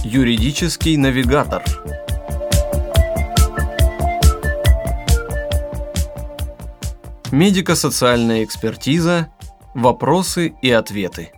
Юридический навигатор. Медико-социальная экспертиза. Вопросы и ответы.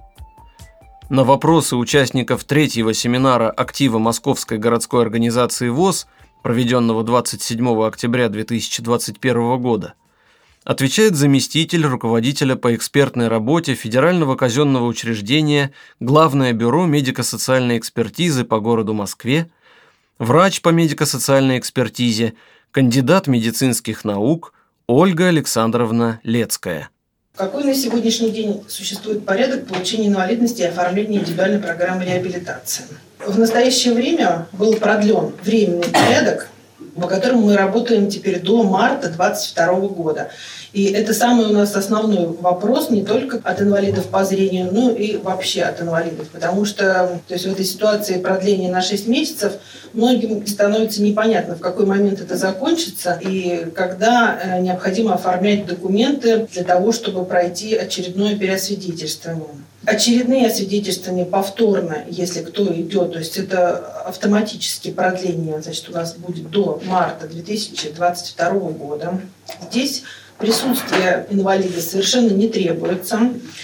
На вопросы участников третьего семинара актива Московской городской организации ВОС, проведенного 27 октября 2021 года, отвечает заместитель руководителя по экспертной работе Федерального казенного учреждения Главное бюро медико-социальной экспертизы по городу Москве, врач по медико-социальной экспертизе, кандидат медицинских наук Ольга Александровна Лецкая. Какой на сегодняшний день существует порядок получения инвалидности и оформления индивидуальной программы реабилитации? В настоящее время был продлен временный порядок, по которому мы работаем теперь до марта 2022 года. И это самый у нас основной вопрос не только от инвалидов по зрению, но и вообще от инвалидов. Потому что в этой ситуации продления на 6 месяцев многим становится непонятно, в какой момент это закончится и когда необходимо оформлять документы для того, чтобы пройти очередное переосвидетельствование. Очередные освидетельствования повторно, если кто идет, то есть это автоматически продление, значит, у нас будет до марта 2022 года. Здесь присутствие инвалида совершенно не требуется.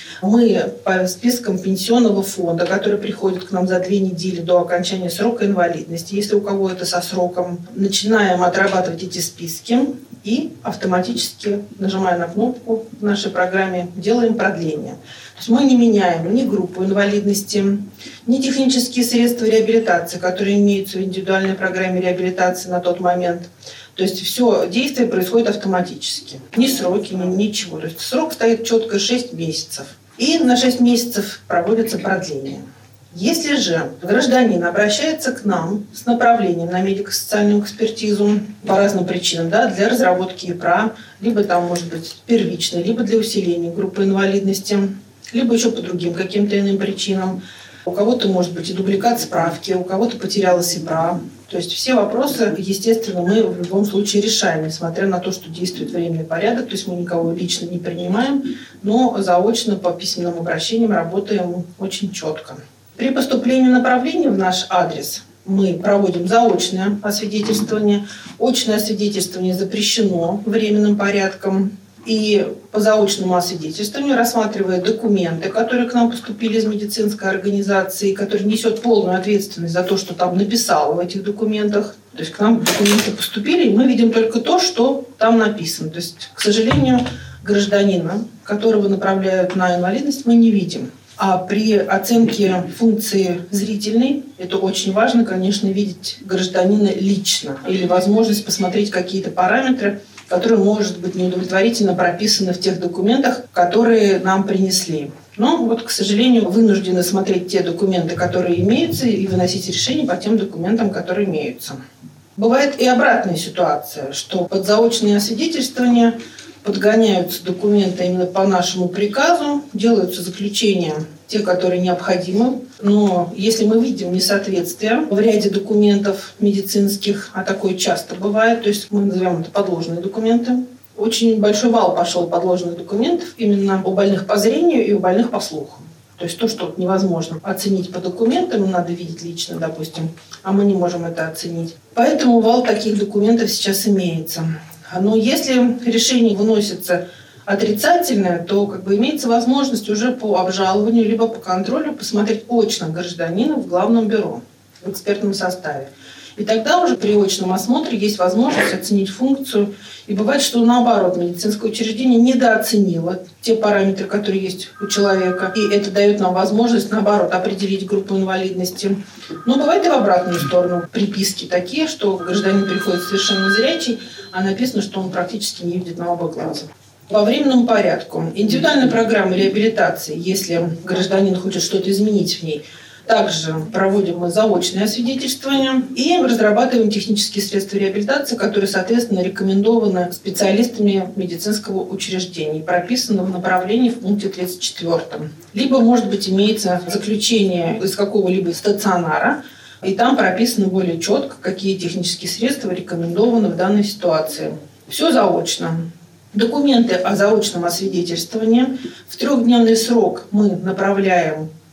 Мы по спискам пенсионного фонда, который приходит к нам за 2 недели до окончания срока инвалидности, если у кого это со сроком, начинаем отрабатывать эти списки и автоматически, нажимая на кнопку в нашей программе, делаем продление. То есть мы не меняем ни группу инвалидности, ни технические средства реабилитации, которые имеются в индивидуальной программе реабилитации на тот момент. То есть все действие происходит автоматически. Ни сроки, ни ничего. То есть срок стоит четко 6 месяцев. И на 6 месяцев проводится продление. Если же гражданин обращается к нам с направлением на медико-социальную экспертизу по разным причинам, для разработки ИПРА, либо там может быть первичной, либо для усиления группы инвалидности, либо еще по другим каким-то иным причинам. У кого-то может быть и дубликат справки, у кого-то потерялась ИПРА. То есть все вопросы, естественно, мы в любом случае решаем, несмотря на то, что действует временный порядок. То есть мы никого лично не принимаем, но заочно по письменным обращениям работаем очень четко. При поступлении направления в наш адрес мы проводим заочное освидетельствование. Очное освидетельствование запрещено временным порядком. И по заочному освидетельствованию, рассматривая документы, которые к нам поступили из медицинской организации, которые несет полную ответственность за то, что там написало в этих документах. То есть к нам документы поступили, и мы видим только то, что там написано. То есть, к сожалению, гражданина, которого направляют на инвалидность, мы не видим. А при оценке функции зрительной, это очень важно, конечно, видеть гражданина лично или возможность посмотреть какие-то параметры, которые, может быть, неудовлетворительно прописаны в тех документах, которые нам принесли. Но, к сожалению, вынуждены смотреть те документы, которые имеются, и выносить решения по тем документам, которые имеются. Бывает и обратная ситуация, что под заочное освидетельствование подгоняются документы именно по нашему приказу, делаются заключения, те, которые необходимы. Но если мы видим несоответствие в ряде документов медицинских, а такое часто бывает, то есть мы называем это подложные документы, очень большой вал пошел подложных документов именно у больных по зрению и у больных по слуху. То есть то, что невозможно оценить по документам, надо видеть лично, допустим, а мы не можем это оценить. Поэтому вал таких документов сейчас имеется. Но если решение выносится отрицательное, то имеется возможность уже по обжалованию либо по контролю посмотреть очно гражданина в главном бюро в экспертном составе. И тогда уже при очном осмотре есть возможность оценить функцию. И бывает, что наоборот, медицинское учреждение недооценило те параметры, которые есть у человека. И это дает нам возможность, наоборот, определить группу инвалидности. Но бывает и в обратную сторону. Приписки такие, что гражданин приходит совершенно зрячий, а написано, что он практически не видит на оба глаза. По временному порядку. Индивидуальная программа реабилитации, если гражданин хочет что-то изменить в ней, также проводим мы заочное освидетельствование и разрабатываем технические средства реабилитации, которые, соответственно, рекомендованы специалистами медицинского учреждения, прописаны в направлении в пункте 34. Либо, может быть, имеется заключение из какого-либо стационара, и там прописано более четко, какие технические средства рекомендованы в данной ситуации. Все заочно. Документы о заочном освидетельствовании в 3-дневный срок мы направляем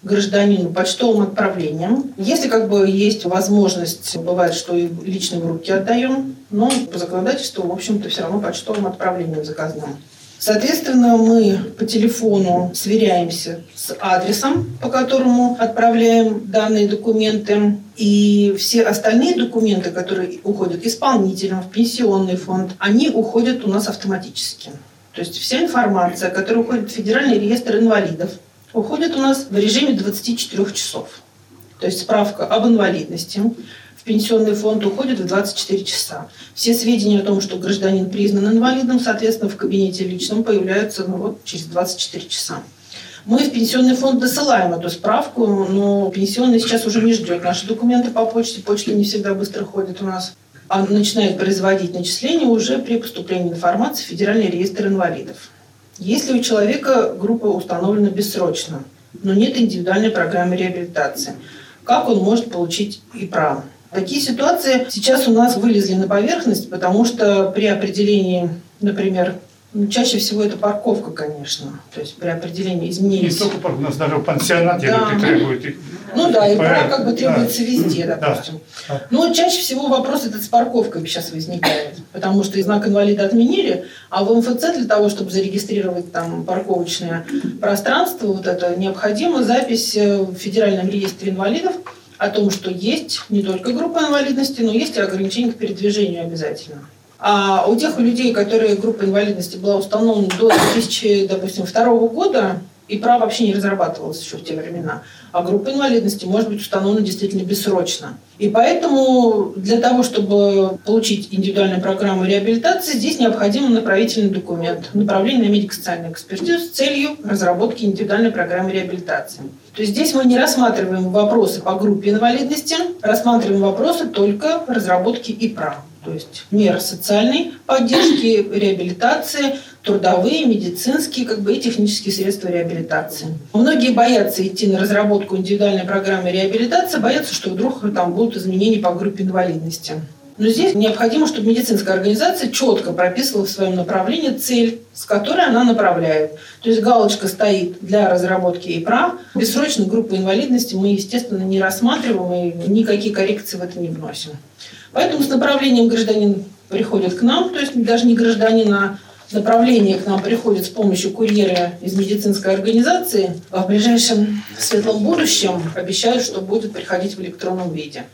гражданину почтовым отправлением. Если есть возможность, бывает, что и лично в руки отдаем, но по законодательству, в общем-то, все равно почтовым отправлением заказным. Соответственно, мы по телефону сверяемся с адресом, по которому отправляем данные документы. И все остальные документы, которые уходят исполнителям в пенсионный фонд, они уходят у нас автоматически. То есть вся информация, которая уходит в Федеральный реестр инвалидов, уходит у нас в режиме 24 часов. То есть справка об инвалидности в пенсионный фонд уходит в 24 часа. Все сведения о том, что гражданин признан инвалидом, соответственно, в кабинете личном появляются через 24 часа. Мы в пенсионный фонд досылаем эту справку, но пенсионный сейчас уже не ждет наши документы по почте. Почта не всегда быстро ходит у нас. А начинает производить начисления уже при поступлении информации в Федеральный реестр инвалидов. Если у человека группа установлена бессрочно, но нет индивидуальной программы реабилитации, как он может получить ИПРА? Такие ситуации сейчас у нас вылезли на поверхность, потому что при определении, например, чаще всего это парковка, конечно. То есть при определении изменений. Не только парковка, у нас даже в пансионате требуют. Ну да, и ИПРА требуется везде, допустим. Да. Но чаще всего вопрос этот с парковкой сейчас возникает, потому что знак инвалида отменили, а в МФЦ для того, чтобы зарегистрировать там парковочное пространство, это необходима запись в Федеральном реестре инвалидов о том, что есть не только группа инвалидности, но есть и ограничения к передвижению обязательно. А у тех людей, которые группа инвалидности была установлена до 2002 года, ИПРА вообще не разрабатывалась еще в те времена. А группа инвалидности может быть установлена действительно бессрочно. И поэтому для того, чтобы получить индивидуальную программу реабилитации, здесь необходим направительный документ, направление на медико-социальную экспертизу с целью разработки индивидуальной программы реабилитации. То есть здесь мы не рассматриваем вопросы по группе инвалидности, рассматриваем вопросы только разработки ИПРА. То есть меры социальной поддержки, реабилитации, трудовые, медицинские и технические средства реабилитации. Многие боятся идти на разработку индивидуальной программы реабилитации, боятся, что вдруг там будут изменения по группе инвалидности. Но здесь необходимо, чтобы медицинская организация четко прописывала в своем направлении цель, с которой она направляет. То есть галочка стоит для разработки ИПРА. Бессрочной группы инвалидности мы, естественно, не рассматриваем и никакие коррекции в это не вносим. Поэтому с направлением гражданин приходит к нам, то есть даже не гражданин, а направление к нам приходит с помощью курьера из медицинской организации. А в ближайшем светлом будущем обещают, что будет приходить в электронном виде.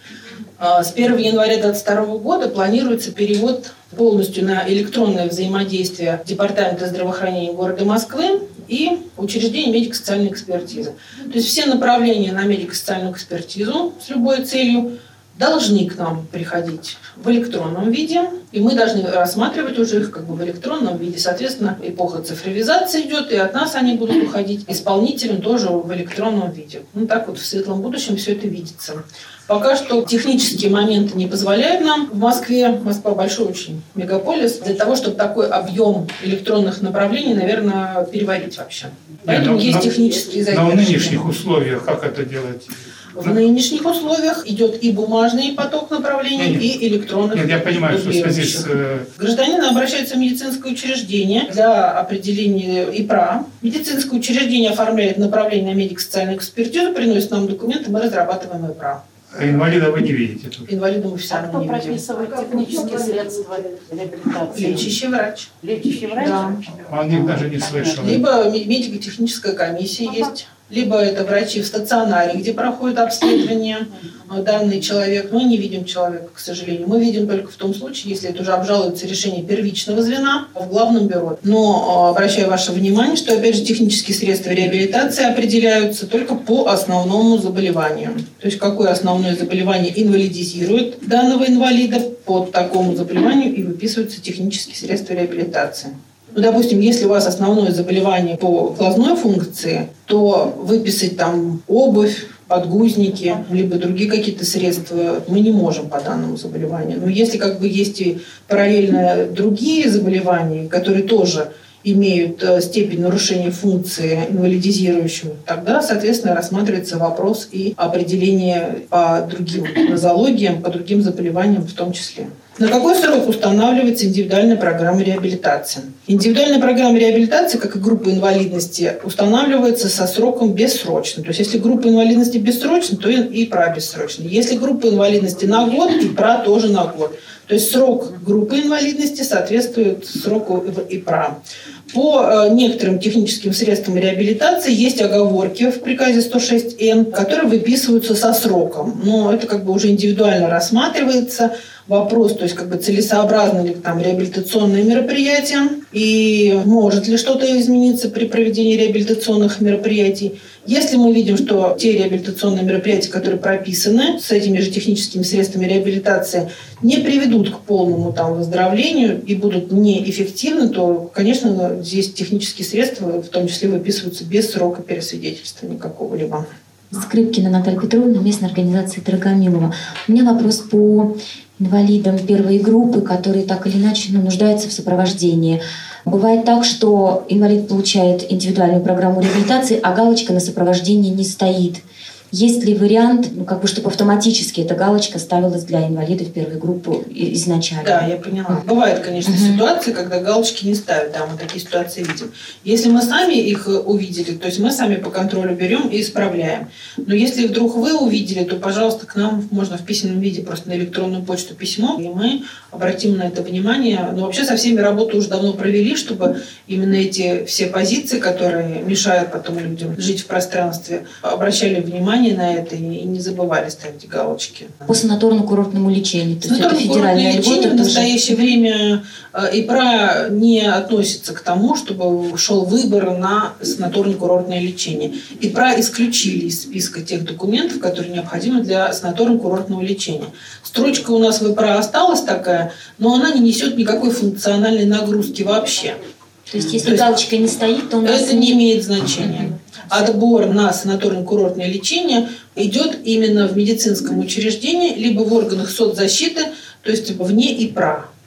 С 1 января 2022 года планируется перевод полностью на электронное взаимодействие Департамента здравоохранения города Москвы и учреждений медико-социальной экспертизы. То есть все направления на медико-социальную экспертизу с любой целью должны к нам приходить в электронном виде, и мы должны рассматривать уже их в электронном виде. Соответственно, эпоха цифровизации идет, и от нас они будут уходить исполнителям тоже в электронном виде. Так в светлом будущем все это видится. Пока что технические моменты не позволяют нам в Москве, Москва большой очень мегаполис, для того, чтобы такой объем электронных направлений, наверное, переварить вообще. Поэтому есть технические задержки. Но в нынешних условиях как это делать? В нынешних условиях идет и бумажный поток направлений, и электронных. Нет, я понимаю, что в связи с... Гражданин обращается в медицинское учреждение для определения ИПРА. Медицинское учреждение оформляет направление на медико-социальную экспертизу, приносит нам документы, мы разрабатываем ИПРА. А инвалида вы не видите тут? Инвалида мы все равно не видим. Прописывает технические средства реабилитации? Лечащий врач. Лечащий врач? Да. Он них даже не слышал. Либо медико-техническая комиссия есть, либо это врачи в стационаре, где проходит обследование данный человек. Мы не видим человека, к сожалению. Мы видим только в том случае, если это уже обжалуется решение первичного звена в главном бюро. Но обращаю ваше внимание, что, опять же, технические средства реабилитации определяются только по основному заболеванию. То есть, какое основное заболевание инвалидизирует данного инвалида, по такому заболеванию и выписываются технические средства реабилитации. Допустим, если у вас основное заболевание по глазной функции, то выписать там обувь, подгузники, либо другие какие-то средства мы не можем по данному заболеванию. Но если есть и параллельно другие заболевания, которые тоже имеют степень нарушения функции инвалидизирующую, тогда, соответственно, рассматривается вопрос и определение по другим нозологиям, по другим заболеваниям в том числе. На какой срок устанавливается индивидуальная программа реабилитации? Индивидуальная программа реабилитации, как и группа инвалидности, устанавливается со сроком бессрочно. То есть, если группа инвалидности бессрочна, то и ИПРА бессрочна. Если группа инвалидности на год, ИПРА тоже на год. То есть, срок группы инвалидности соответствует сроку ИПРА. По некоторым техническим средствам реабилитации есть оговорки в приказе 106Н, которые выписываются со сроком. Но это как бы уже индивидуально рассматривается вопрос, то есть как бы целесообразно ли там реабилитационные мероприятия и может ли что-то измениться при проведении реабилитационных мероприятий. Если мы видим, что те реабилитационные мероприятия, которые прописаны с этими же техническими средствами реабилитации, не приведут к полному там выздоровлению и будут неэффективны, то, конечно, здесь технические средства в том числе выписываются без срока пересвидетельствования какого-либо. Скрипкина Наталья Петровна, местная организация Дорогомилова. У меня вопрос по инвалидам первой группы, которые так или иначе нуждаются в сопровождении. Бывает так, что инвалид получает индивидуальную программу реабилитации, а галочка на сопровождении не стоит. Есть ли вариант, чтобы автоматически эта галочка ставилась для инвалидов первой группы изначально? Да, я поняла. Бывают, конечно, ситуации, когда галочки не ставят. Да, мы такие ситуации видим. Если мы сами их увидели, то есть мы сами по контролю берем и исправляем. Но если вдруг вы увидели, то, пожалуйста, к нам можно в письменном виде просто на электронную почту письмо, и мы обратим на это внимание. Но вообще со всеми работу уже давно провели, чтобы именно эти все позиции, которые мешают потом людям жить в пространстве, обращали внимание на это и не забывали ставить галочки. По санаторно-курортному лечению. То есть это федеральная льгота. В настоящее время ИПРА не относится к тому, чтобы шел выбор на санаторно-курортное лечение. ИПРА исключили из списка тех документов, которые необходимы для санаторно-курортного лечения. Строчка у нас в ИПРА осталась такая, но она не несет никакой функциональной нагрузки вообще. То есть если галочка не стоит, то у нас... Это не имеет значения. Отбор на санаторно-курортное лечение идет именно в медицинском учреждении, либо в органах соцзащиты, то есть вне ИПРА.